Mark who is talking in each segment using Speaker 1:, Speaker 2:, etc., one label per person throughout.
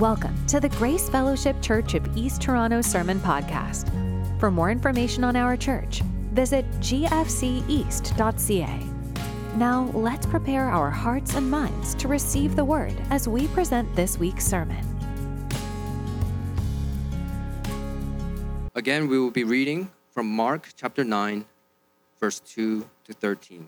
Speaker 1: Welcome to the Grace Fellowship Church of East Toronto Sermon Podcast. For more information on our church, visit gfceast.ca. Now, let's prepare our hearts and minds to receive the word as we present this week's sermon.
Speaker 2: Again, we will be reading from Mark chapter 9, verse 2 to 13.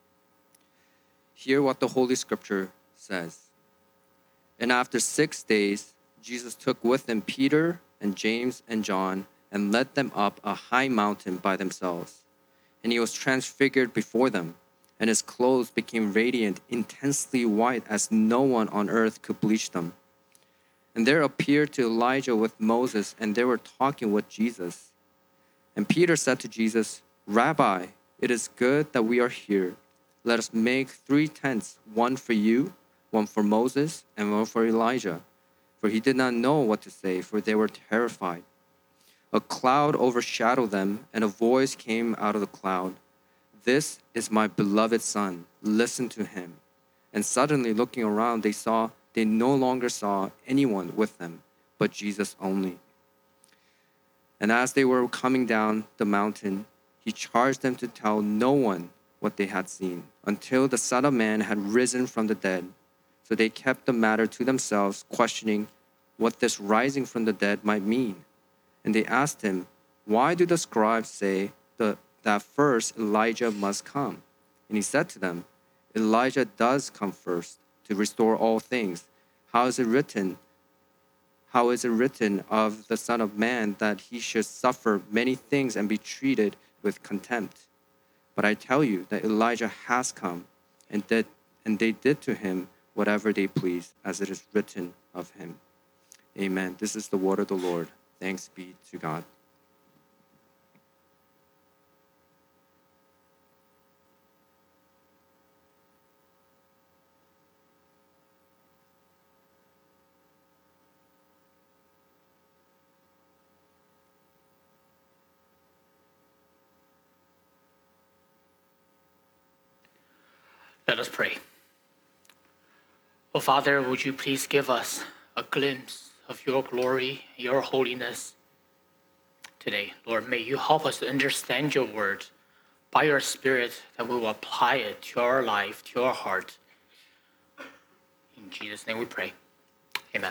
Speaker 2: Hear what the Holy Scripture says. And after 6 days, Jesus took with him Peter and James and John and led them up a high mountain by themselves. And he was transfigured before them, and his clothes became radiant, intensely white, as no one on earth could bleach them. And there appeared to Elijah with Moses, and they were talking with Jesus. And Peter said to Jesus, "Rabbi, it is good that we are here. Let us make 3 tents, one for you, one for Moses, and one for Elijah." For he did not know what to say, for they were terrified. A cloud overshadowed them, and a voice came out of the cloud. "This is my beloved Son. Listen to him." And suddenly looking around, they no longer saw anyone with them, but Jesus only. And as they were coming down the mountain, he charged them to tell no one what they had seen, until the Son of Man had risen from the dead. So they kept the matter to themselves, questioning what this rising from the dead might mean. And they asked him, "Why do the scribes say that first Elijah must come?" And he said to them, "Elijah does come first to restore all things. How is it written of the Son of Man that he should suffer many things and be treated with contempt? But I tell you that Elijah has come, and they did to him whatever they pleased, as it is written of him." Amen. This is the word of the Lord. Thanks be to God.
Speaker 3: Let us pray. Oh, Father, would you please give us a glimpse of your glory, your holiness today. Lord, may you help us to understand your word by your Spirit, that we will apply it to our life, to our heart. In Jesus' name we pray. Amen.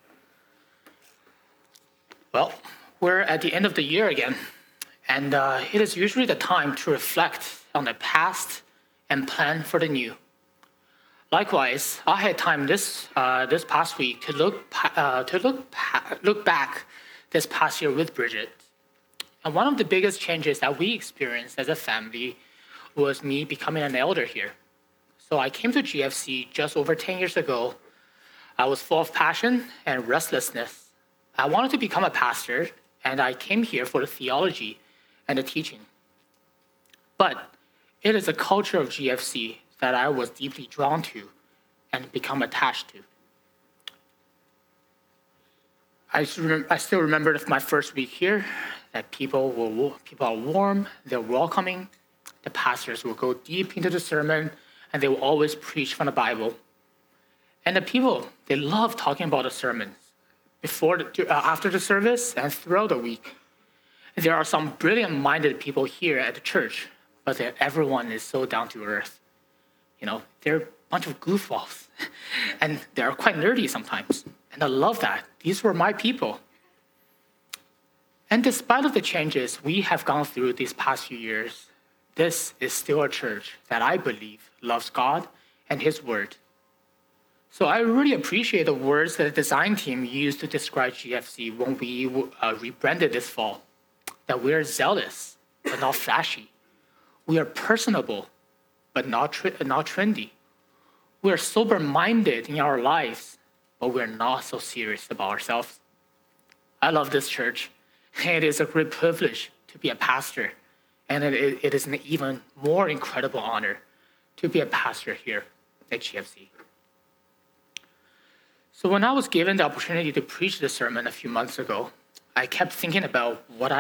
Speaker 3: Well, we're at the end of the year again, and it is usually the time to reflect on the past and plan for the new. Likewise, I had time this past week to look back this past year with Bridget. And one of the biggest changes that we experienced as a family was me becoming an elder here. So I came to GFC just over 10 years ago. I was full of passion and restlessness. I wanted to become a pastor, and I came here for the theology and the teaching. But it is a culture of GFC that I was deeply drawn to and become attached to. I still remember my first week here, that people are warm, they're welcoming. The pastors will go deep into the sermon, and they will always preach from the Bible. And the people, they love talking about the sermons after the service and throughout the week. There are some brilliant-minded people here at the church, but everyone is so down to earth. They're a bunch of goofballs, and they're quite nerdy sometimes. And I love that. These were my people. And despite of the changes we have gone through these past few years, this is still a church that I believe loves God and His Word. So I really appreciate the words that the design team used to describe GFC when we rebranded this fall, that we are zealous, but not flashy. We are personable, but not trendy. We're sober-minded in our lives, but we're not so serious about ourselves. I love this church. It is a great privilege to be a pastor, and it is an even more incredible honor to be a pastor here at GFC. So when I was given the opportunity to preach the sermon a few months ago, I kept thinking about what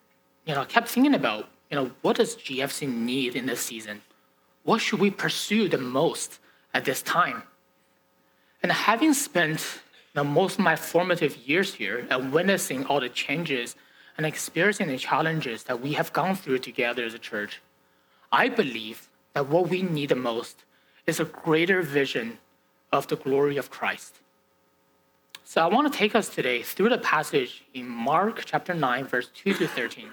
Speaker 3: does GFC need in this season? What should we pursue the most at this time? And having spent Now, most of my formative years here and witnessing all the changes and experiencing the challenges that we have gone through together as a church, I believe that what we need the most is a greater vision of the glory of Christ. So I want to take us today through the passage in Mark chapter 9, verse 2 to 13.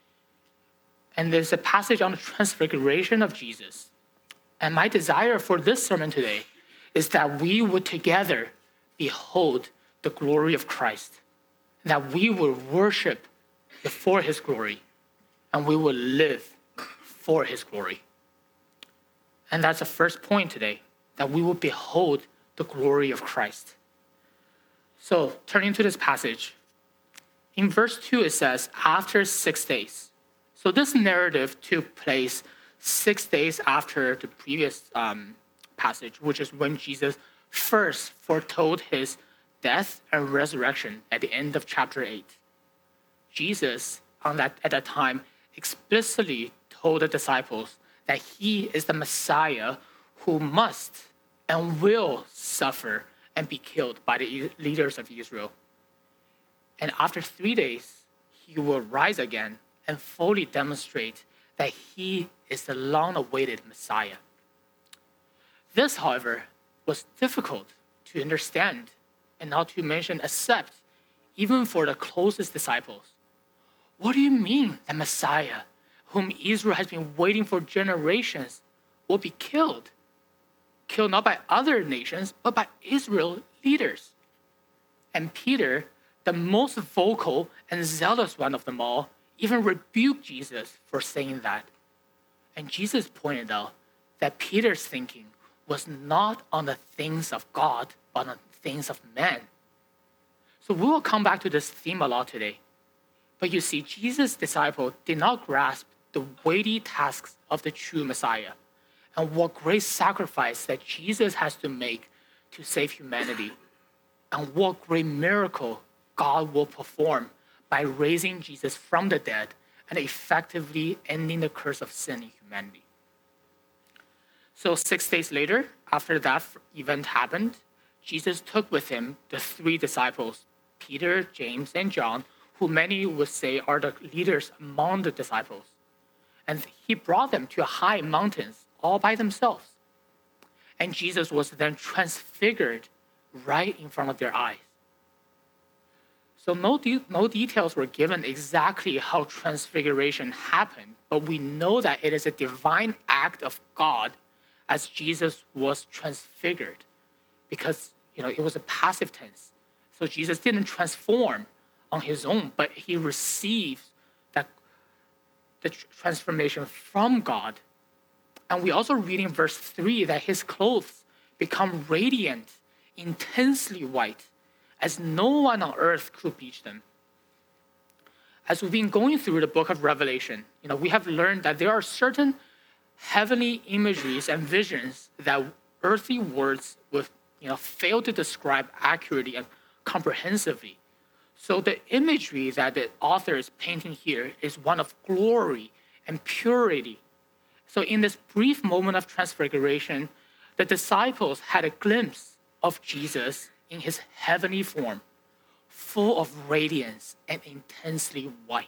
Speaker 3: And there's a passage on the transfiguration of Jesus. And my desire for this sermon today is that we would together behold the glory of Christ, that we will worship before his glory, and we will live for his glory. And that's the first point today, that we will behold the glory of Christ. So turning to this passage, in verse 2 it says, after 6 days. So this narrative took place 6 days after the previous passage, which is when Jesus first foretold his death and resurrection at the end of chapter 8. Jesus, at that time, explicitly told the disciples that he is the Messiah who must and will suffer and be killed by the leaders of Israel. And after 3 days, he will rise again and fully demonstrate that he is the long-awaited Messiah. This, however, was difficult to understand and not to mention accept, even for the closest disciples. What do you mean the Messiah, whom Israel has been waiting for generations, will be killed? Killed not by other nations, but by Israel leaders. And Peter, the most vocal and zealous one of them all, even rebuked Jesus for saying that. And Jesus pointed out that Peter's thinking was not on the things of God, but on the things of man. So we will come back to this theme a lot today. But you see, Jesus' disciple did not grasp the weighty tasks of the true Messiah and what great sacrifice that Jesus has to make to save humanity, and what great miracle God will perform by raising Jesus from the dead and effectively ending the curse of sin in humanity. So 6 days later, after that event happened, Jesus took with him the 3 disciples, Peter, James, and John, who many would say are the leaders among the disciples. And he brought them to high mountains all by themselves. And Jesus was then transfigured right in front of their eyes. So no details were given exactly how transfiguration happened, but we know that it is a divine act of God as Jesus was transfigured, because it was a passive tense. So Jesus didn't transform on his own, but he receives the transformation from God. And we also read in verse 3 that his clothes become radiant, intensely white, as no one on earth could bleach them. As we've been going through the book of Revelation, we have learned that there are certain heavenly imageries and visions that earthly words would fail to describe accurately and comprehensively. So the imagery that the author is painting here is one of glory and purity. So in this brief moment of transfiguration, the disciples had a glimpse of Jesus in his heavenly form, full of radiance and intensely white.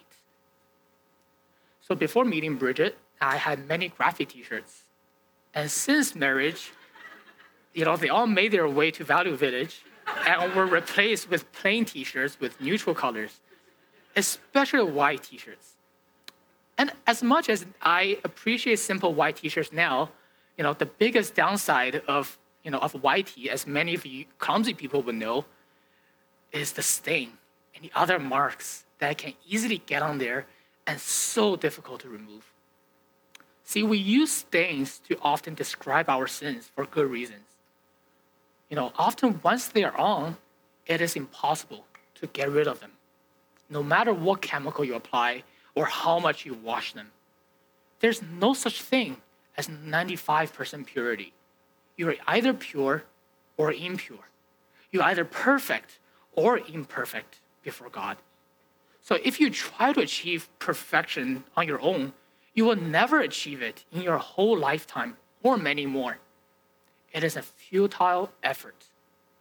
Speaker 3: So before meeting Bridget, I had many graphic t-shirts. And since marriage, they all made their way to Value Village and were replaced with plain t-shirts with neutral colors, especially white t-shirts. And as much as I appreciate simple white t-shirts now, the biggest downside of white tee, as many of you clumsy people would know, is the stain and the other marks that can easily get on there and so difficult to remove. See, we use stains to often describe our sins for good reasons. Often once they are on, it is impossible to get rid of them, no matter what chemical you apply or how much you wash them. There's no such thing as 95% purity. You're either pure or impure. You're either perfect or imperfect before God. So if you try to achieve perfection on your own, you will never achieve it in your whole lifetime or many more. It is a futile effort.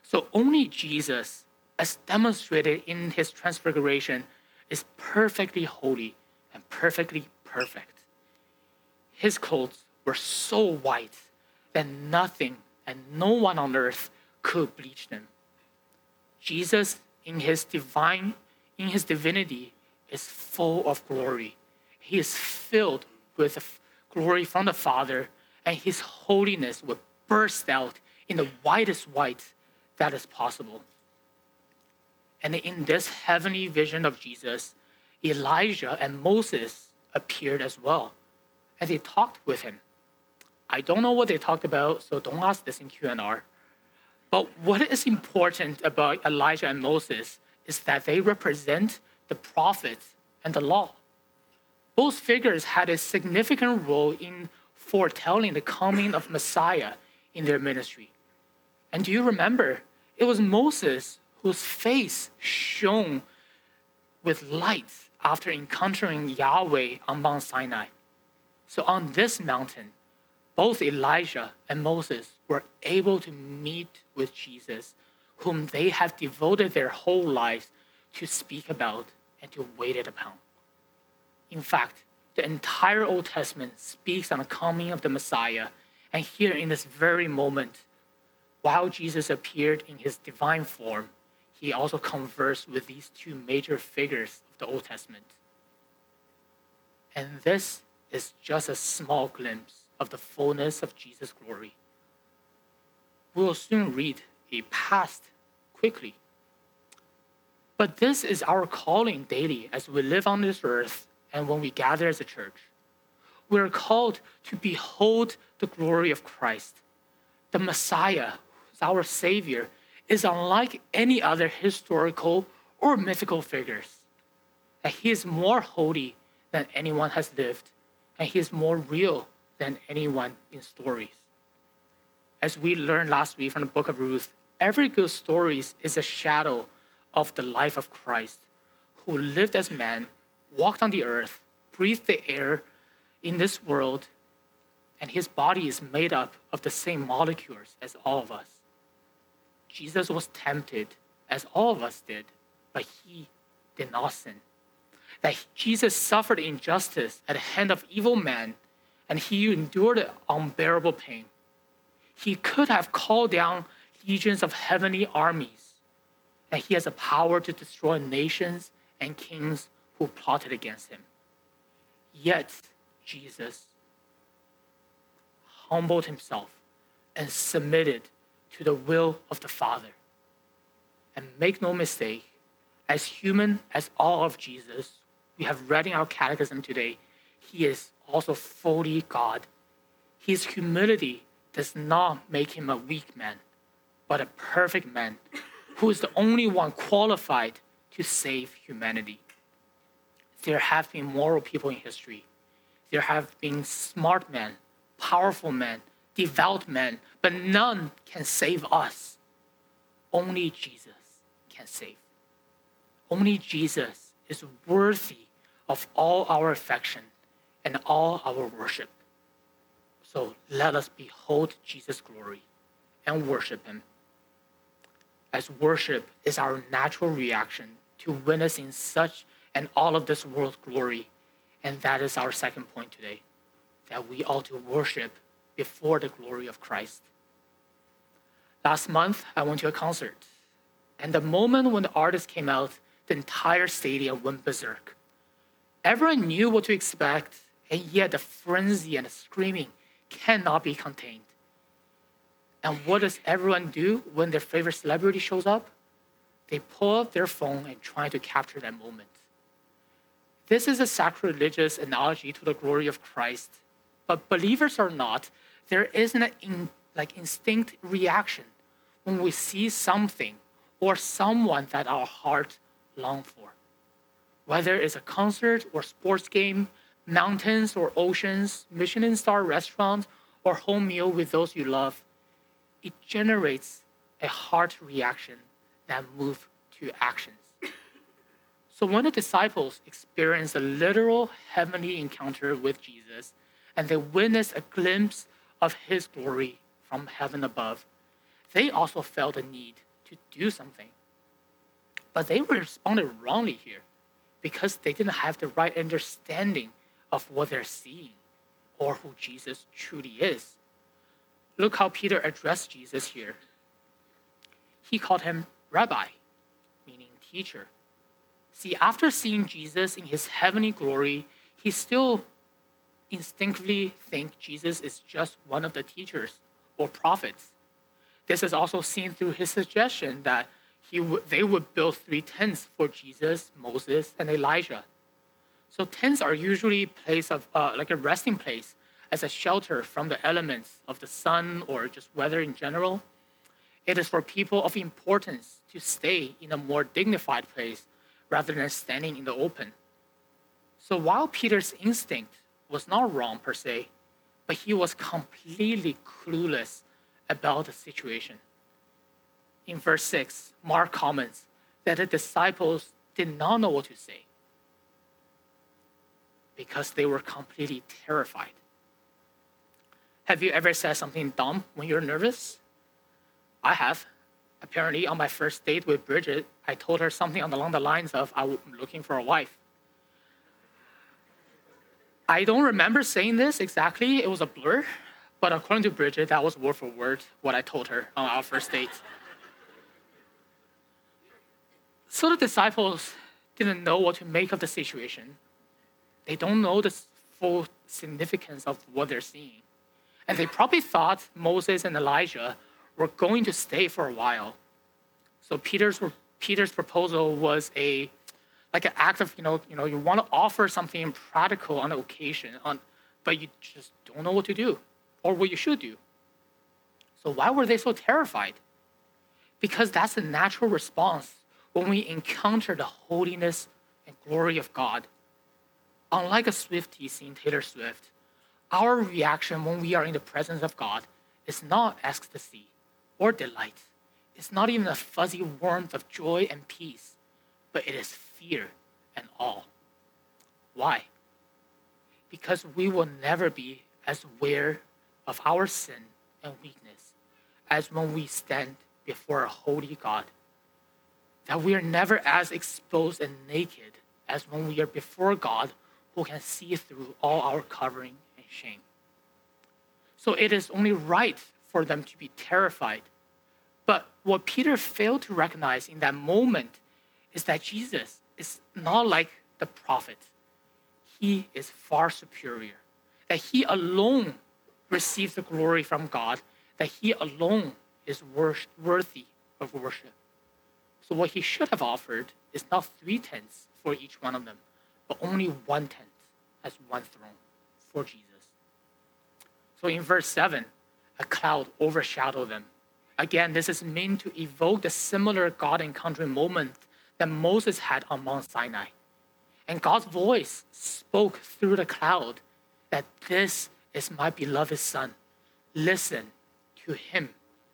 Speaker 3: So only Jesus, as demonstrated in his transfiguration, is perfectly holy and perfectly perfect. His clothes were so white that nothing and no one on earth could bleach them. Jesus, in his divinity, is full of glory. He is filled with glory from the Father, and his holiness would burst out in the whitest white that is possible. And in this heavenly vision of Jesus, Elijah and Moses appeared as well, and they talked with him. I don't know what they talked about, so don't ask this in Q&R. But what is important about Elijah and Moses is that they represent the prophets and the law. Both figures had a significant role in foretelling the coming of Messiah in their ministry. And do you remember? It was Moses whose face shone with light after encountering Yahweh on Mount Sinai. So on this mountain, both Elijah and Moses were able to meet with Jesus, whom they have devoted their whole lives to speak about and to wait upon. In fact, the entire Old Testament speaks on the coming of the Messiah, and here in this very moment, while Jesus appeared in his divine form, he also conversed with these two major figures of the Old Testament. And this is just a small glimpse of the fullness of Jesus' glory. We will soon read a past quickly. But this is our calling daily as we live on this earth and when we gather as a church. We are called to behold the glory of Christ. The Messiah, our Savior, is unlike any other historical or mythical figures. That he is more holy than anyone has lived, and he is more real than anyone in stories. As we learned last week from the book of Ruth, every good story is a shadow of the life of Christ, who lived as man, walked on the earth, breathed the air in this world, and his body is made up of the same molecules as all of us. Jesus was tempted as all of us did, but he did not sin. That Jesus suffered injustice at the hand of evil men, and he endured unbearable pain. He could have called down legions of heavenly armies, and he has the power to destroy nations and kings who plotted against him. Yet, Jesus humbled himself and submitted to the will of the Father. And make no mistake, as human as all of Jesus, we have read in our catechism today, he is also fully God. His humility does not make him a weak man, but a perfect man who is the only one qualified to save humanity. There have been moral people in history. There have been smart men, powerful men, devout men, but none can save us. Only Jesus can save. Only Jesus is worthy of all our affection and all our worship. So let us behold Jesus' glory and worship him, as worship is our natural reaction to witnessing such and all of this world's glory. And that is our second point today, that we ought to worship before the glory of Christ. Last month, I went to a concert, and the moment when the artist came out, the entire stadium went berserk. Everyone knew what to expect, and yet the frenzy and the screaming cannot be contained. And what does everyone do when their favorite celebrity shows up? They pull out their phone and try to capture that moment. This is a sacrilegious analogy to the glory of Christ. But believers or not, there is an instinct reaction when we see something or someone that our heart long for. Whether it's a concert or sports game, mountains or oceans, Michelin star restaurant, or home meal with those you love, it generates a heart reaction that moves to actions. So when the disciples experienced a literal heavenly encounter with Jesus, and they witnessed a glimpse of his glory from heaven above, they also felt a need to do something. But they responded wrongly here because they didn't have the right understanding of what they're seeing or who Jesus truly is. Look how Peter addressed Jesus here. He called him rabbi, meaning teacher. See, after seeing Jesus in his heavenly glory, he still instinctively thinks Jesus is just one of the teachers or prophets. This is also seen through his suggestion that they would build 3 tents for Jesus, Moses, and Elijah. So tents are usually a place of like a resting place as a shelter from the elements of the sun or just weather in general. It is for people of importance to stay in a more dignified place rather than standing in the open. So while Peter's instinct was not wrong per se, but he was completely clueless about the situation. In verse 6, Mark comments that the disciples did not know what to say because they were completely terrified. Have you ever said something dumb when you're nervous? I have. Apparently, on my first date with Bridget, I told her something along the lines of, I'm looking for a wife. I don't remember saying this exactly. It was a blur. But according to Bridget, that was word for word what I told her on our first date. So the disciples didn't know what to make of the situation. They don't know the full significance of what they're seeing. And they probably thought Moses and Elijah were going to stay for a while. So Peter's proposal was like an act of, you want to offer something practical on the occasion, but you just don't know what to do or what you should do. So why were they so terrified? Because that's the natural response when we encounter the holiness and glory of God. Unlike a Swiftie seeing Taylor Swift, our reaction when we are in the presence of God is not ecstasy or delight. It's not even a fuzzy warmth of joy and peace, but it is fear and awe. Why? Because we will never be as aware of our sin and weakness as when we stand before a holy God. That we are never as exposed and naked as when we are before God who can see through all our covering and shame. So it is only right for them to be terrified. But what Peter failed to recognize in that moment is that Jesus is not like the prophet. He is far superior. That he alone receives the glory from God. That he alone is worthy of worship. So what he should have offered is not 3 tents for each one of them, but only 1 tent as one throne for Jesus. So in verse 7, a cloud overshadowed them. Again, this is meant to evoke the similar God encountering moment that Moses had on Mount Sinai. And God's voice spoke through the cloud that this is my beloved son. Listen to him.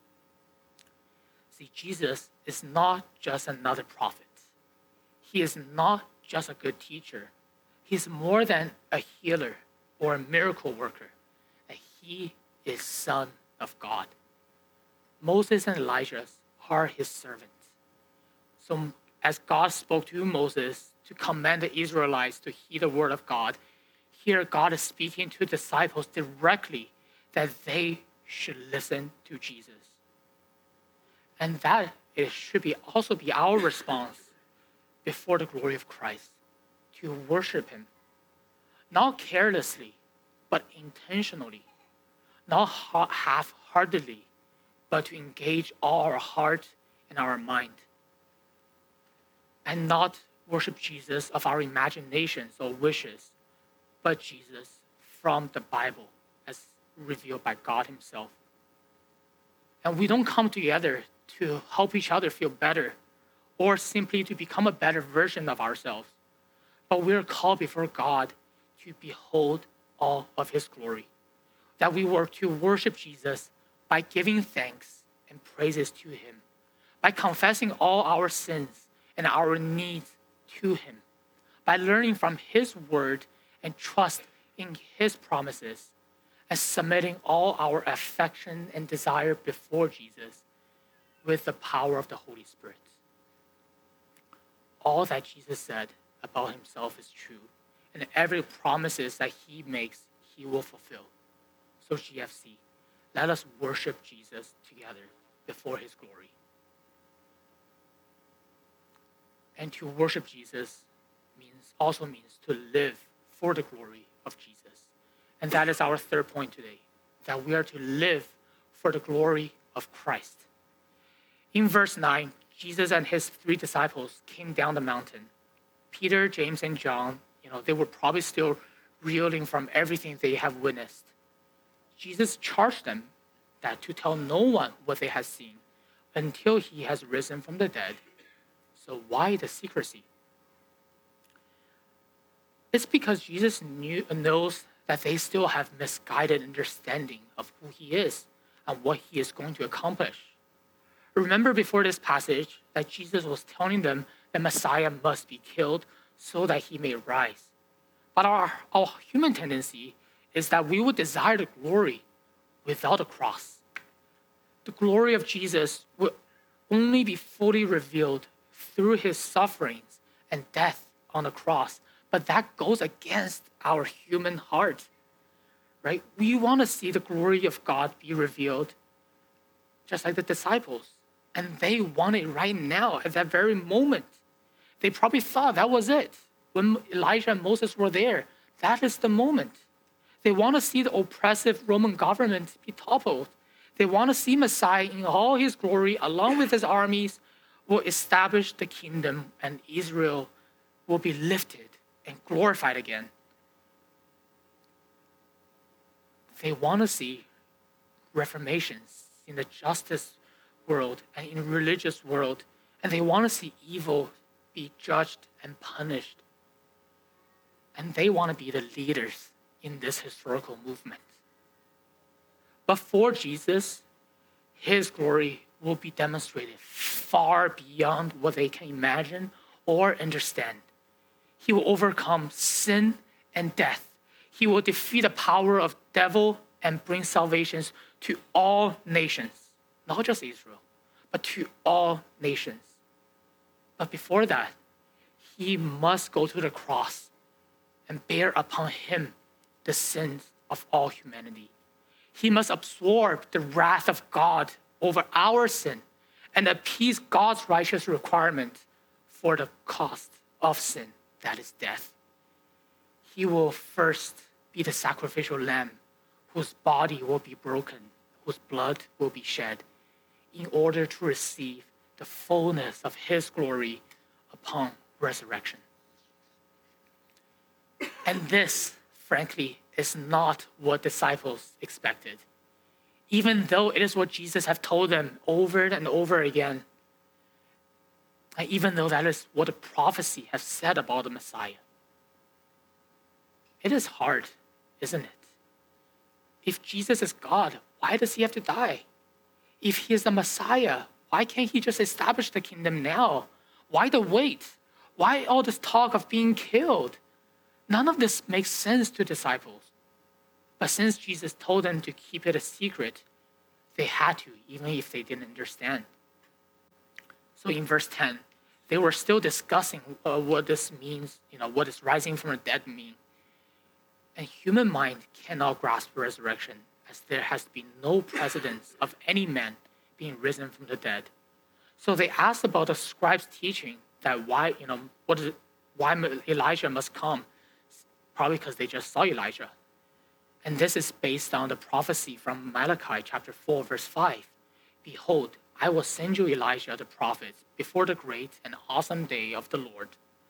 Speaker 3: See, Jesus is not just another prophet. He is not just a good teacher. He's more than a healer or a miracle worker. He is Son of God. Moses and Elijah are his servants. So as God spoke to Moses to command the Israelites to heed the word of God, here God is speaking to disciples directly that they should listen to Jesus. And that it should also be our response before the glory of Christ, to worship him, not carelessly, but intentionally, not half-heartedly, but to engage all our heart and our mind, and not worship Jesus of our imaginations or wishes, but Jesus from the Bible as revealed by God himself. And we don't come together to help each other feel better or simply to become a better version of ourselves, but we're called before God to behold all of his glory. That we were to worship Jesus by giving thanks and praises to him, by confessing all our sins and our needs to him, by learning from his word and trust in his promises, and submitting all our affection and desire before Jesus, with the power of the Holy Spirit. All that Jesus said about himself is true, and every promises that he makes, he will fulfill. So GFC, let us worship Jesus together before his glory. And to worship Jesus also means to live for the glory of Jesus. And that is our third point today, that we are to live for the glory of Christ. In verse 9, Jesus and his 3 disciples came down the mountain. Peter, James, and John, they were probably still reeling from everything they have witnessed. Jesus charged them that to tell no one what they had seen until he has risen from the dead. So why the secrecy? It's because Jesus knows that they still have misguided understanding of who he is and what he is going to accomplish. Remember before this passage that Jesus was telling them the Messiah must be killed so that he may rise. But our human tendency is that we would desire the glory without a cross. The glory of Jesus will only be fully revealed through his sufferings and death on the cross. But that goes against our human heart, right? We want to see the glory of God be revealed, just like the disciples. And they want it right now, at that very moment. They probably thought that was it. When Elijah and Moses were there, that is the moment. They want to see the oppressive Roman government be toppled. They want to see Messiah in all his glory, along with his armies, will establish the kingdom, and Israel will be lifted and glorified again. They want to see reformations in the justice world and in the religious world, and they want to see evil be judged and punished. And they want to be the leaders in this historical movement. But for Jesus, his glory will be demonstrated far beyond what they can imagine or understand. He will overcome sin and death. He will defeat the power of devil and bring salvations to all nations, not just Israel, but to all nations. But before that, he must go to the cross and bear upon him the sins of all humanity. He must absorb the wrath of God over our sin and appease God's righteous requirement for the cost of sin, that is death. He will first be the sacrificial lamb whose body will be broken, whose blood will be shed, in order to receive the fullness of his glory upon resurrection. And this, frankly, is not what disciples expected. Even though it is what Jesus have told them over and over again, and even though that is what the prophecy has said about the Messiah. It is hard, isn't it? If Jesus is God, why does he have to die? If he is the Messiah, why can't he just establish the kingdom now? Why the wait? Why all this talk of being killed? None of this makes sense to disciples. But since Jesus told them to keep it a secret, they had to, even if they didn't understand. So in verse 10, they were still discussing what this means, what does rising from the dead mean? And human mind cannot grasp resurrection, as there has been no precedence of any man being risen from the dead. So they asked about the scribes' teaching that why Elijah must come, probably because they just saw Elijah. And this is based on the prophecy from Malachi chapter 4, verse 5. Behold, I will send you Elijah the prophet before the great and awesome day of the Lord.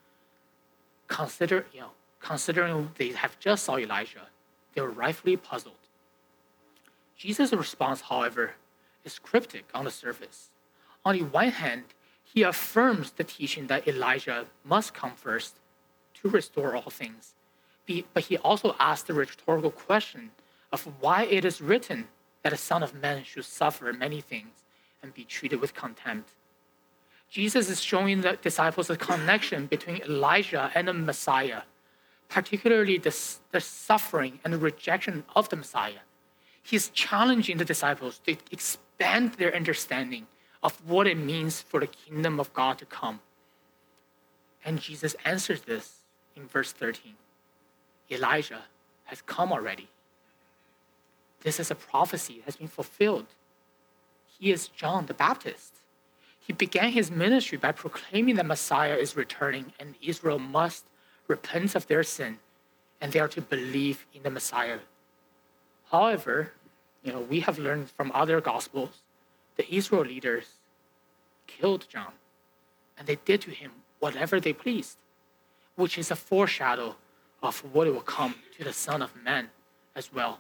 Speaker 3: Considering they have just saw Elijah, they were rightfully puzzled. Jesus' response, however, is cryptic on the surface. On the one hand, he affirms the teaching that Elijah must come first to restore all things. But he also asks the rhetorical question of why it is written that the Son of Man should suffer many things and be treated with contempt. Jesus is showing the disciples a connection between Elijah and the Messiah, particularly the suffering and the rejection of the Messiah. He's challenging the disciples to expand their understanding of what it means for the kingdom of God to come. And Jesus answers this in verse 13. Elijah has come already. This is a prophecy that has been fulfilled. He is John the Baptist. He began his ministry by proclaiming that Messiah is returning and Israel must repent of their sin and they are to believe in the Messiah. However, we have learned from other gospels, the Israel leaders killed John and they did to him whatever they pleased, which is a foreshadow of what will come to the Son of Man as well.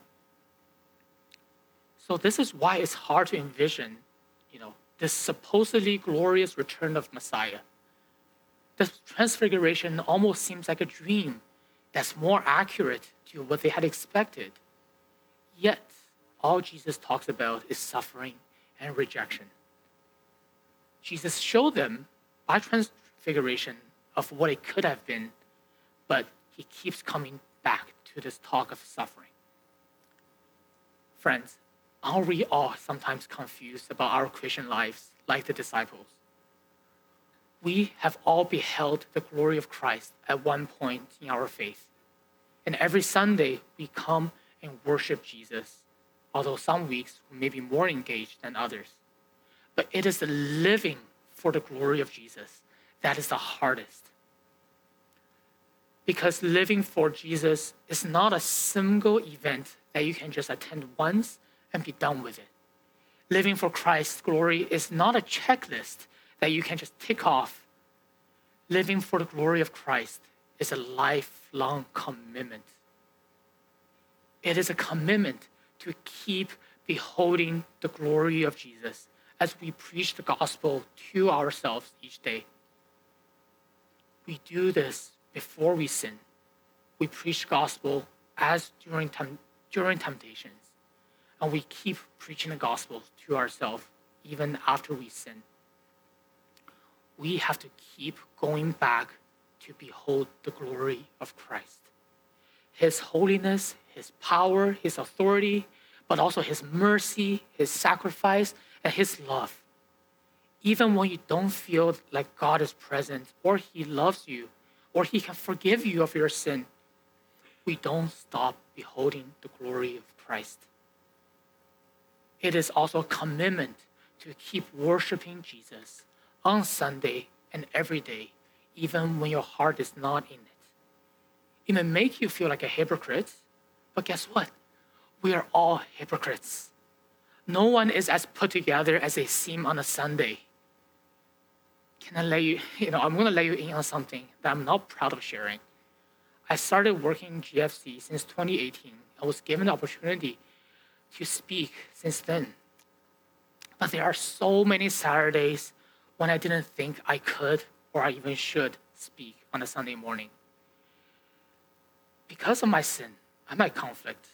Speaker 3: So this is why it's hard to envision, this supposedly glorious return of Messiah. The transfiguration almost seems like a dream that's more accurate to what they had expected. Yet, all Jesus talks about is suffering and rejection. Jesus showed them by transfiguration of what it could have been, but he keeps coming back to this talk of suffering. Friends, aren't we all sometimes confused about our Christian lives like the disciples? We have all beheld the glory of Christ at one point in our faith. And every Sunday, we come and worship Jesus, although some weeks we may be more engaged than others. But it is the living for the glory of Jesus that is the hardest. Because living for Jesus is not a single event that you can just attend once and be done with it. Living for Christ's glory is not a checklist that you can just tick off. Living for the glory of Christ is a lifelong commitment. It is a commitment to keep beholding the glory of Jesus as we preach the gospel to ourselves each day. We do this before we sin. We preach the gospel as during temptations. And we keep preaching the gospel to ourselves even after we sin. We have to keep going back to behold the glory of Christ. His holiness, his power, his authority, but also his mercy, his sacrifice, and his love. Even when you don't feel like God is present, or he loves you, or he can forgive you of your sin, we don't stop beholding the glory of Christ. It is also a commitment to keep worshiping Jesus on Sunday and every day, even when your heart is not in it. It may make you feel like a hypocrite, but guess what? We are all hypocrites. No one is as put together as they seem on a Sunday. Can I let you, I'm going to let you in on something that I'm not proud of sharing. I started working in GFC since 2018. I was given the opportunity to speak since then. But there are so many Saturdays when I didn't think I could or I even should speak on a Sunday morning. Because of my sin and my conflict,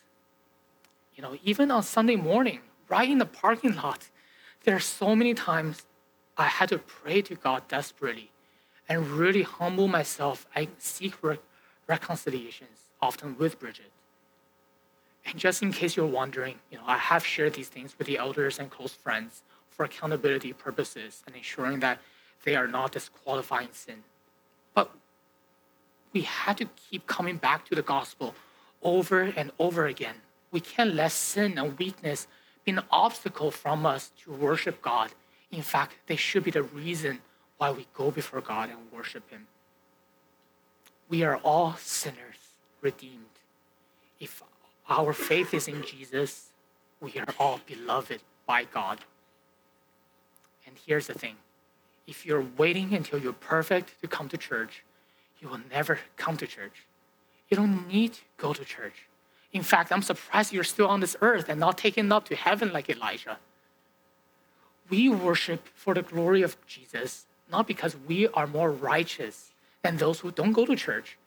Speaker 3: even on Sunday morning, right in the parking lot, there are so many times I had to pray to God desperately and really humble myself. I seek reconciliations, often with Bridget. And just in case you're wondering, I have shared these things with the elders and close friends for accountability purposes and ensuring that they are not disqualifying sin. But we had to keep coming back to the gospel over and over again. We can't let sin and weakness be an obstacle from us to worship God. In fact, they should be the reason why we go before God and worship him. We are all sinners, redeemed. If our faith is in Jesus, we are all beloved by God. And here's the thing. If you're waiting until you're perfect to come to church, you will never come to church. You don't need to go to church. In fact, I'm surprised you're still on this earth and not taken up to heaven like Elijah. We worship for the glory of Jesus, not because we are more righteous than those who don't go to church.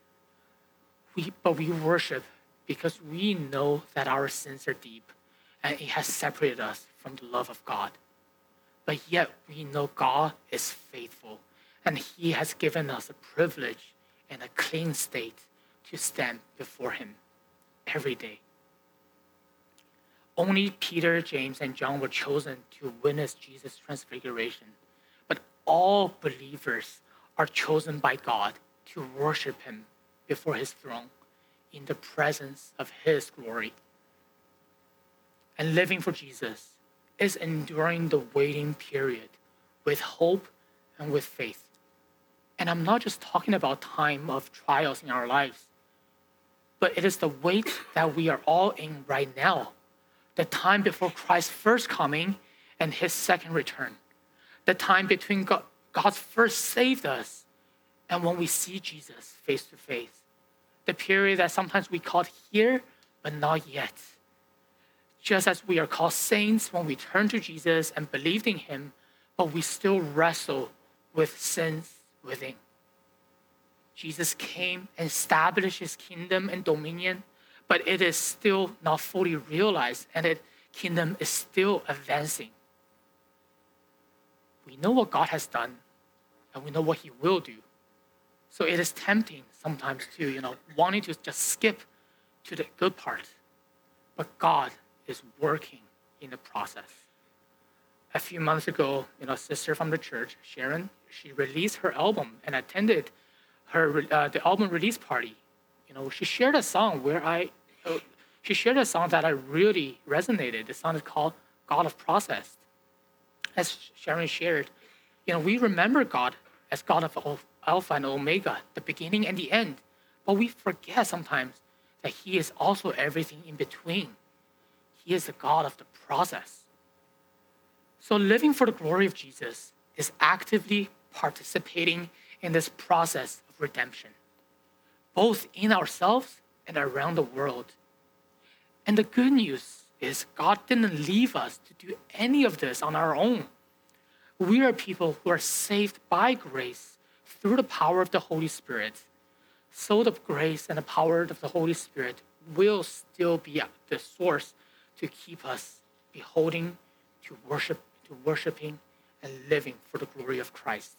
Speaker 3: But we worship because we know that our sins are deep and it has separated us from the love of God. But yet we know God is faithful and he has given us a privilege and a clean state to stand before him every day. Only Peter, James, and John were chosen to witness Jesus' transfiguration. But all believers are chosen by God to worship him before his throne in the presence of his glory. And living for Jesus is enduring the waiting period with hope and with faith. And I'm not just talking about time of trials in our lives, but it is the wait that we are all in right now, the time before Christ's first coming and his second return, the time between God's first saved us and when we see Jesus face to face, the period that sometimes we call here, but not yet. Just as we are called saints when we turn to Jesus and believed in him, but we still wrestle with sins within. Jesus came and established his kingdom and dominion, but it is still not fully realized, and the kingdom is still advancing. We know what God has done, and we know what he will do. So it is tempting sometimes to, wanting to just skip to the good part. But God is working in the process. A few months ago, a sister from the church, Sharon, she released her album and attended the album release party. She shared a song that I really resonated. The song is called God of Process. As Sharon shared, we remember God as God of Alpha and Omega, the beginning and the end. But we forget sometimes that he is also everything in between. He is the God of the process. So living for the glory of Jesus is actively participating in this process of redemption, both in ourselves and around the world. And the good news is God didn't leave us to do any of this on our own. We are people who are saved by grace through the power of the Holy Spirit. So the grace and the power of the Holy Spirit will still be the source to keep us beholding, to worshiping, and living for the glory of Christ.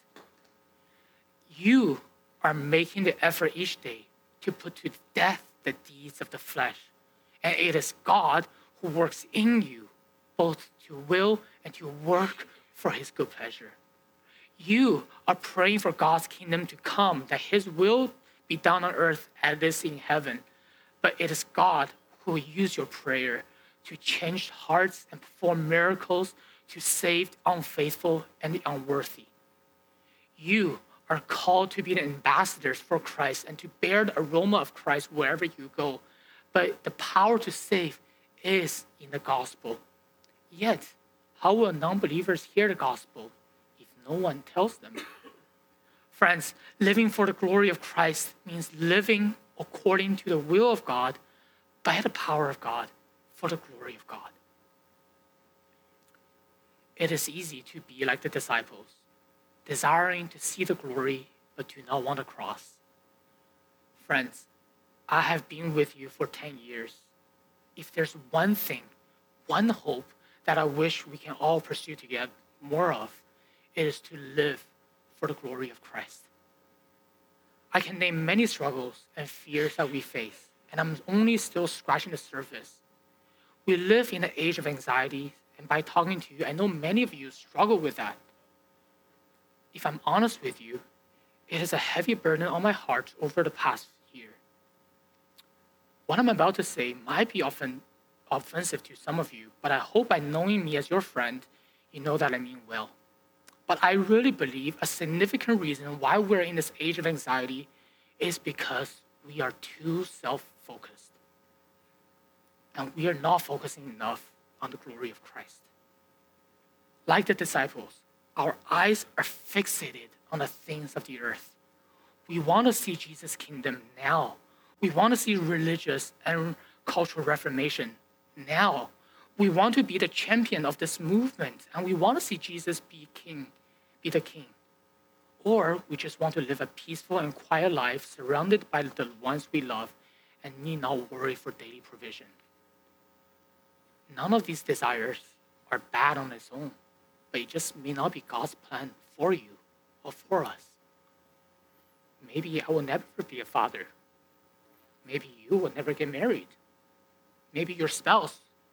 Speaker 3: You are making the effort each day to put to death the deeds of the flesh. And it is God who works in you, both to will and to work for his good pleasure. You are praying for God's kingdom to come, that his will be done on earth as it is in heaven. But it is God who will use your prayer to change hearts and perform miracles to save the unfaithful and the unworthy. You are called to be the ambassadors for Christ and to bear the aroma of Christ wherever you go. But the power to save is in the gospel. Yet, how will non-believers hear the gospel if no one tells them? Friends, living for the glory of Christ means living according to the will of God, by the power of God, for the glory of God. It is easy to be like the disciples, desiring to see the glory, but do not want to cross. Friends, I have been with you for 10 years. If there's one thing, one hope that I wish we can all pursue together more of, it is to live for the glory of Christ. I can name many struggles and fears that we face, and I'm only still scratching the surface. We live in an age of anxiety, and by talking to you, I know many of you struggle with that. If I'm honest with you, it is a heavy burden on my heart over the past year. What I'm about to say might be often offensive to some of you, but I hope by knowing me as your friend, you know that I mean well. But I really believe a significant reason why we're in this age of anxiety is because we are too self-focused. And we are not focusing enough on the glory of Christ. Like the disciples, our eyes are fixated on the things of the earth. We want to see Jesus' kingdom now. We want to see religious and cultural reformation now. We want to be the champion of this movement, and we want to see Jesus be the king. Or we just want to live a peaceful and quiet life surrounded by the ones we love and need not worry for daily provision. None of these desires are bad on its own, but it just may not be God's plan for you or for us. Maybe I will never be a father. Maybe you will never get married. Maybe your spouse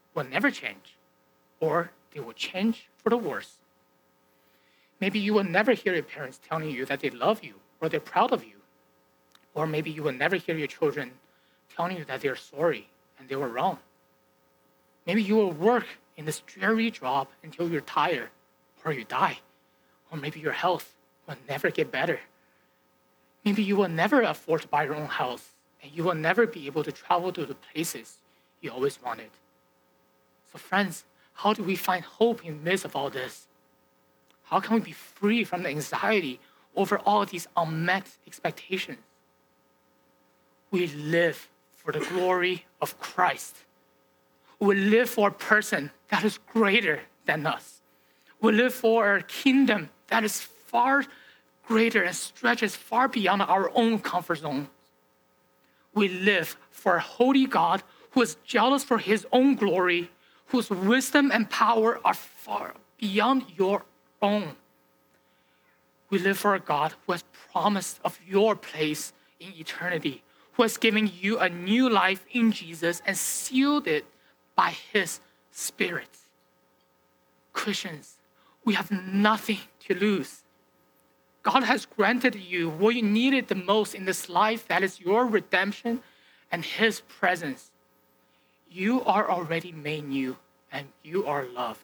Speaker 3: will never change, or they will change for the worse. Maybe you will never hear your parents telling you that they love you or they're proud of you. Or maybe you will never hear your children telling you that they're sorry and they were wrong. Maybe you will work in this dreary job until you're tired or you die. Or maybe your health will never get better. Maybe you will never afford to buy your own house and you will never be able to travel to the places you always wanted. So friends, how do we find hope in the midst of all this? How can we be free from the anxiety over all these unmet expectations? We live for the glory of Christ. We live for a person that is greater than us. We live for a kingdom that is far greater and stretches far beyond our own comfort zone. We live for a holy God who is jealous for his own glory, whose wisdom and power are far beyond your own. We live for a God who has promised of your place in eternity, who has given you a new life in Jesus and sealed it by his Spirit. Christians, we have nothing to lose. God has granted you what you needed the most in this life, that is your redemption and his presence. You are already made new and you are loved.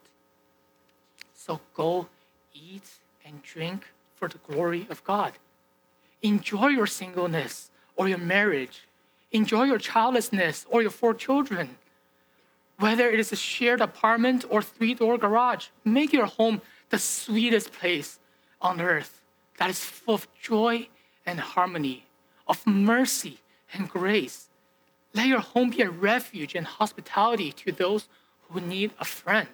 Speaker 3: So go eat and drink for the glory of God. Enjoy your singleness or your marriage. Enjoy your childlessness or your 4 children. Whether it is a shared apartment or 3-door garage, make your home the sweetest place on earth that is full of joy and harmony, of mercy and grace. Let your home be a refuge and hospitality to those who need a friend.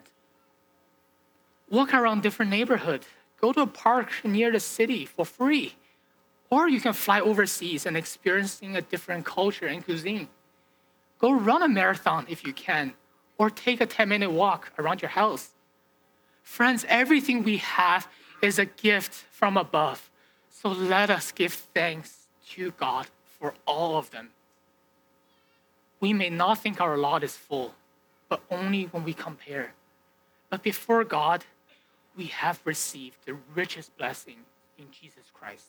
Speaker 3: Walk around different neighborhoods. Go to a park near the city for free. Or you can fly overseas and experiencing a different culture and cuisine. Go run a marathon if you can, or take a 10-minute walk around your house. Friends, everything we have is a gift from above. So let us give thanks to God for all of them. We may not think our lot is full, but only when we compare. But before God, we have received the richest blessing in Jesus Christ.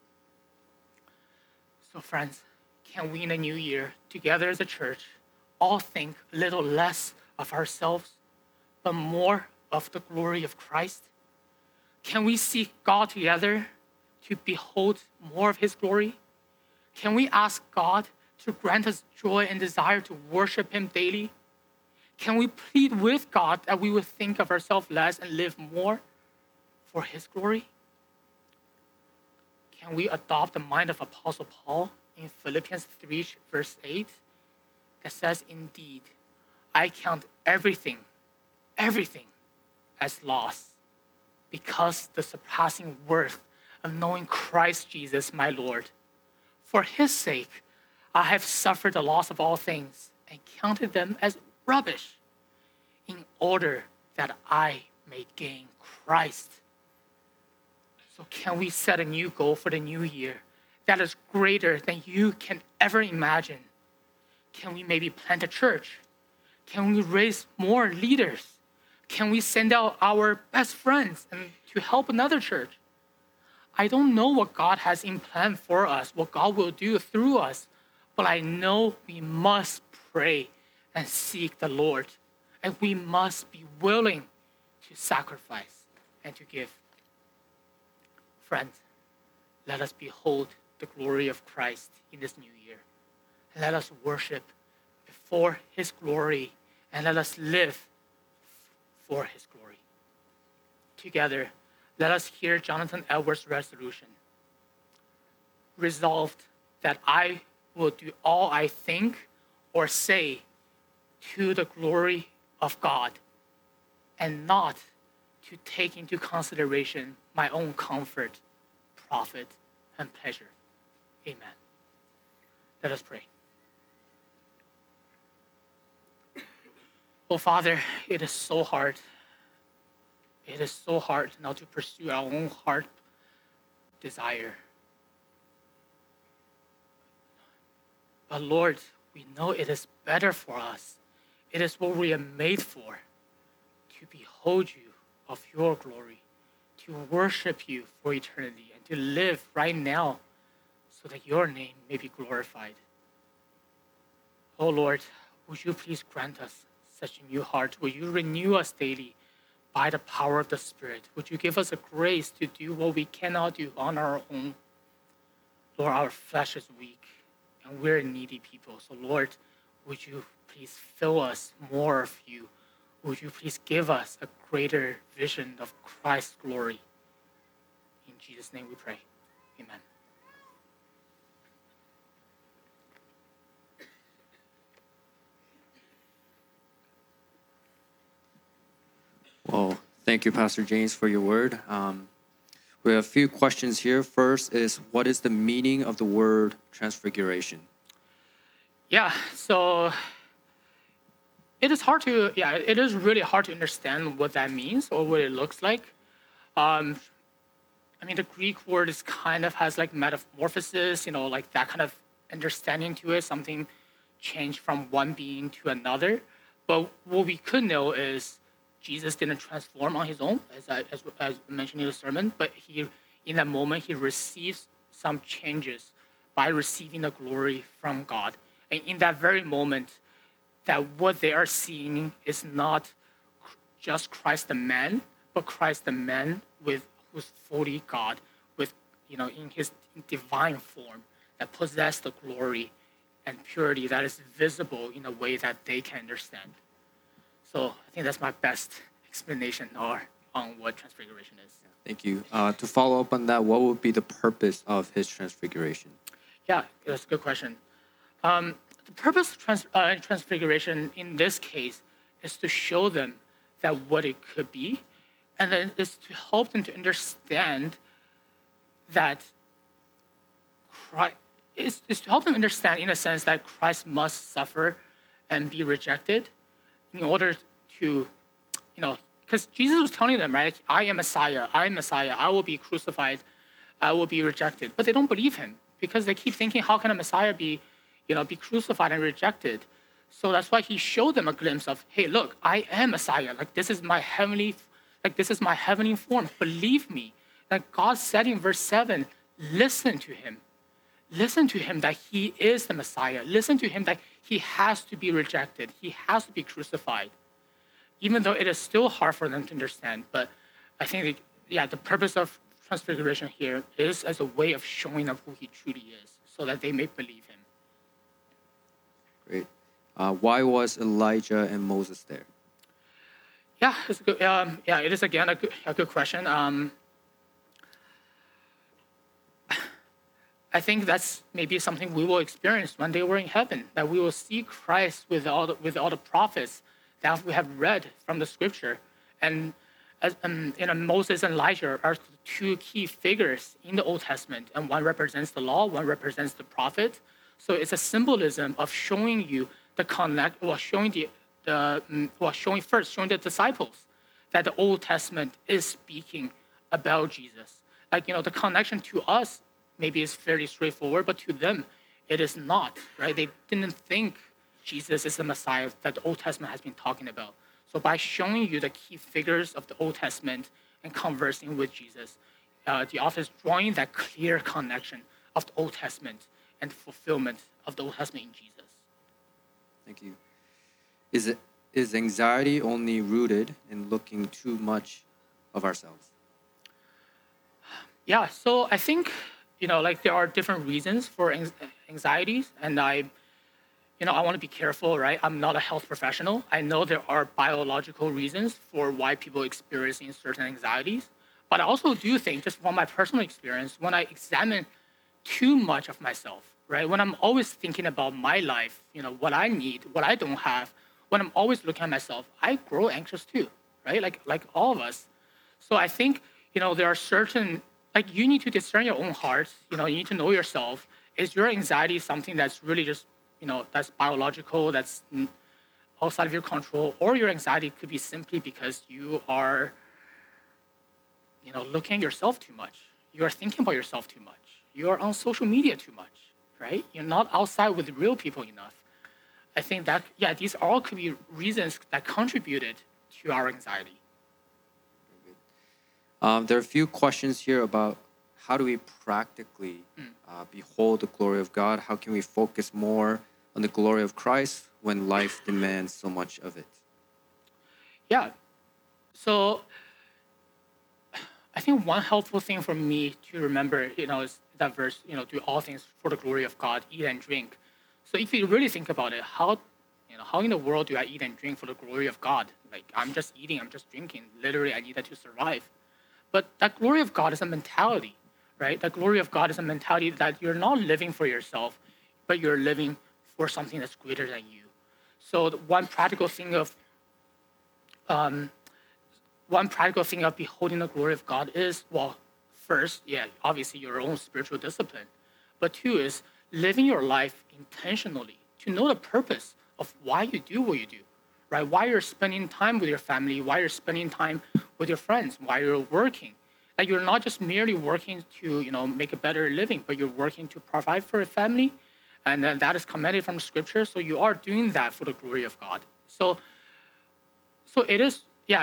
Speaker 3: So friends, can we in the new year, together as a church, all think a little less of ourselves, but more of the glory of Christ? Can we seek God together to behold more of his glory? Can we ask God to grant us joy and desire to worship him daily? Can we plead with God that we would think of ourselves less and live more for his glory? Can we adopt the mind of Apostle Paul in Philippians 3, verse 8, that says, "Indeed, I count everything as loss, because the surpassing worth of knowing Christ Jesus, my Lord. For his sake, I have suffered the loss of all things and counted them as rubbish, in order that I may gain Christ." So can we set a new goal for the new year that is greater than you can ever imagine? Can we maybe plant a church? Can we raise more leaders? Can we send out our best friends and to help another church? I don't know what God has in plan for us, what God will do through us, but I know we must pray and seek the Lord, and we must be willing to sacrifice and to give. Friends, let us behold the glory of Christ in this new year. And let us worship before his glory, and let us live for his glory. Together, let us hear Jonathan Edwards' resolution. Resolved that I will do all I think or say to the glory of God, and not to take into consideration my own comfort, profit, and pleasure. Amen. Let us pray. Oh, Father, it is so hard. It is so hard now to pursue our own heart desire. But Lord, we know it is better for us It is what we are made for, to behold you of your glory, to worship you for eternity, and to live right now so that your name may be glorified. Oh Lord, would you please grant us such a new heart? Would you renew us daily by the power of the Spirit? Would you give us a grace to do what we cannot do on our own? Lord, our flesh is weak and we're needy people. So Lord, would you please fill us more of you? Would you please give us a greater vision of Christ's glory? In Jesus' name we pray. Amen.
Speaker 2: Well, thank you, Pastor James, for your word. We have a few questions here. First is, what is the meaning of the word transfiguration?
Speaker 3: Yeah, so it is really hard to understand what that means or what it looks like. The Greek word is kind of has like metamorphosis, like that kind of understanding to it, something changed from one being to another. But what we could know is Jesus didn't transform on his own, as mentioned in the sermon, but in that moment, he receives some changes by receiving the glory from God. And in that very moment, that what they are seeing is not just Christ the man, but Christ the man who's fully God, in his divine form, that possess the glory and purity that is visible in a way that they can understand. So I think that's my best explanation on what transfiguration is.
Speaker 2: Thank you. To follow up on that, what would be the purpose of his transfiguration?
Speaker 3: Yeah, that's a good question. The purpose of transfiguration in this case is to show them that what it could be, and then is to help them to understand that Christ is to help them understand, in a sense, that Christ must suffer and be rejected in order to, because Jesus was telling them, right, I am Messiah, I will be crucified, I will be rejected. But they don't believe him because they keep thinking, how can a Messiah be crucified and rejected? So that's why he showed them a glimpse of, hey, look, I am Messiah. This is my heavenly form. Believe me. Like God said in verse 7, listen to him. Listen to him that he is the Messiah. Listen to him that he has to be rejected. He has to be crucified. Even though it is still hard for them to understand. But I think, the purpose of transfiguration here is as a way of showing them who he truly is, so that they may believe him.
Speaker 2: Great. Why was Elijah and Moses there?
Speaker 3: Yeah, it's a good, it is again a good question. I think that's maybe something we will experience one day we're in heaven, that we will see Christ with all the prophets that we have read from the scripture. And Moses and Elijah are the two key figures in the Old Testament, and one represents the law, one represents the prophet. So it's a symbolism of showing you the connect, or showing showing the disciples that the Old Testament is speaking about Jesus. The connection to us maybe is fairly straightforward, but to them, it is not, right? They didn't think Jesus is the Messiah that the Old Testament has been talking about. So by showing you the key figures of the Old Testament and conversing with Jesus, the author is drawing that clear connection of the Old Testament and fulfillment of the Old Testament in Jesus.
Speaker 2: Thank you. Is anxiety only rooted in looking too much of ourselves?
Speaker 3: Yeah, so I think, there are different reasons for anxieties, and I want to be careful, right? I'm not a health professional. I know there are biological reasons for why people are experiencing certain anxieties, but I also do think, just from my personal experience, when I examine too much of myself, right? When I'm always thinking about my life, what I need, what I don't have, when I'm always looking at myself, I grow anxious too, right? Like all of us. So I think, there are certain, you need to discern your own heart. You need to know yourself. Is your anxiety something that's really just, that's biological, that's outside of your control, or your anxiety could be simply because you are, looking at yourself too much. You are thinking about yourself too much. You are on social media too much, right? You're not outside with real people enough. I think that, these all could be reasons that contributed to our anxiety.
Speaker 2: There are a few questions here about how do we practically behold the glory of God? How can we focus more on the glory of Christ when life demands so much of it?
Speaker 3: Yeah. So I think one helpful thing for me to remember, is that verse, do all things for the glory of God, eat and drink. So if you really think about it, how in the world do I eat and drink for the glory of God? Like, I'm just eating, I'm just drinking. Literally, I need that to survive. But that glory of God is a mentality, right? That glory of God is a mentality that you're not living for yourself, but you're living for something that's greater than you. So one practical thing of beholding the glory of God is, well, first, obviously your own spiritual discipline. But two is living your life intentionally, to know the purpose of why you do what you do, right? Why you're spending time with your family, why you're spending time with your friends, why you're working. Like, you're not just merely working to, make a better living, but you're working to provide for a family, and then that is commanded from Scripture. So you are doing that for the glory of God. So it is,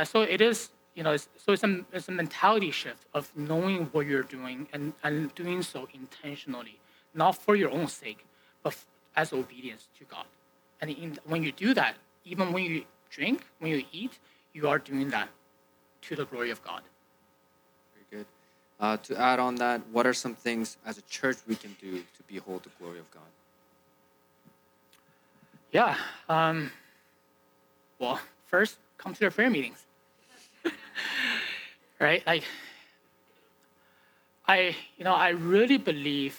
Speaker 3: it's a mentality shift of knowing what you're doing and doing so intentionally, not for your own sake, but as obedience to God. And when you do that, even when you drink, when you eat, you are doing that to the glory of God.
Speaker 2: Very good. To add on that, what are some things as a church we can do to behold the glory of God?
Speaker 3: Yeah. Well, first, come to the prayer meetings. Right? Like, I really believe.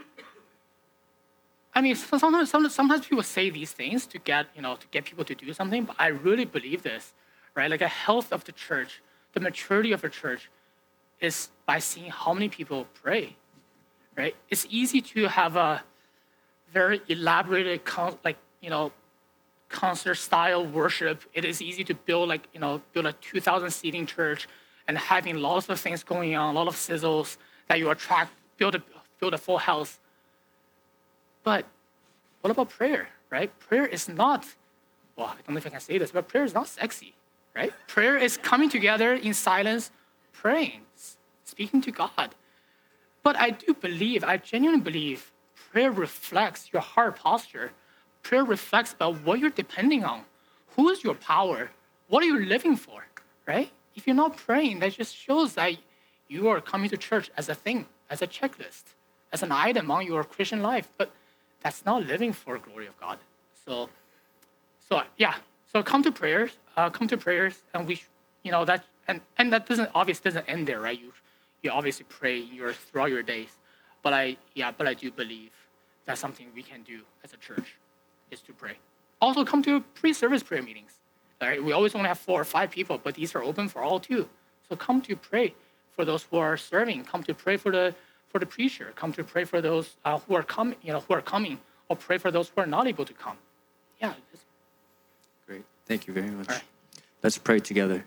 Speaker 3: I mean, sometimes people say these things to get people to do something, but I really believe this, right? Like, a health of the church, the maturity of a church, is by seeing how many people pray, right? It's easy to have a very elaborated, concert-style worship. It is easy to build a 2,000 seating church and having lots of things going on, a lot of sizzles that you attract, build a full house. But what about prayer, right? Prayer is not, I don't know if I can say this, but prayer is not sexy, right? Prayer is coming together in silence, praying, speaking to God. But I genuinely believe prayer reflects your heart posture. Prayer reflects about what you're depending on. Who is your power? What are you living for, right? If you're not praying, that just shows that you are coming to church as a thing, as a checklist, as an item on your Christian life. But that's not living for the glory of God. So come to prayers, and that doesn't end there, right? You obviously pray throughout your days, but I do believe that's something we can do as a church, is to pray. Also, come to pre-service prayer meetings. Right? We always only have 4 or 5 people, but these are open for all too. So come to pray for those who are serving. Come to pray for the preacher. Come to pray for those who are coming, or pray for those who are not able to come. Yeah.
Speaker 2: Great. Thank you very much.
Speaker 3: All right.
Speaker 2: Let's pray together.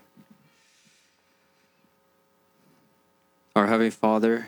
Speaker 2: Our Heavenly Father,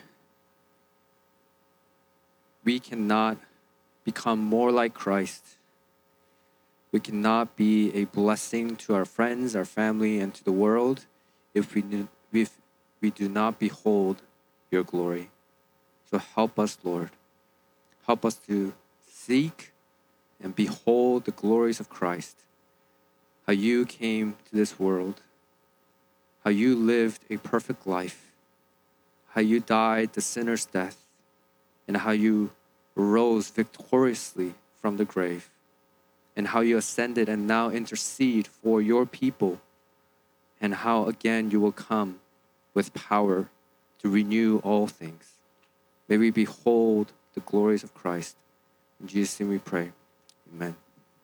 Speaker 2: we cannot become more like Christ. We cannot be a blessing to our friends, our family, and to the world if we do not behold your glory. So help us, Lord. Help us to seek and behold the glories of Christ. How you came to this world. How you lived a perfect life. How you died the sinner's death. And how you rose victoriously from the grave. And how you ascended and now intercede for your people. And how again you will come with power to renew all things. May we behold the glories of Christ. In Jesus' name we pray. Amen.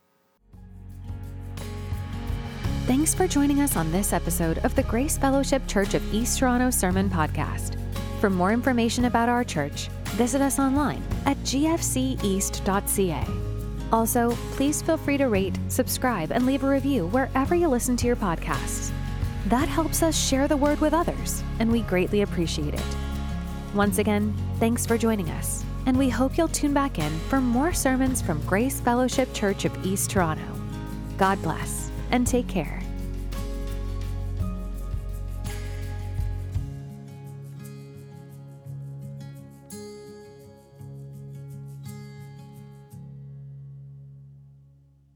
Speaker 1: Thanks for joining us on this episode of the Grace Fellowship Church of East Toronto Sermon Podcast. For more information about our church, visit us online at gfceast.ca. Also, please feel free to rate, subscribe, and leave a review wherever you listen to your podcasts. That helps us share the word with others, and we greatly appreciate it. Once again, thanks for joining us. and we hope you'll tune back in for more sermons from Grace Fellowship Church of East Toronto. God bless and take care.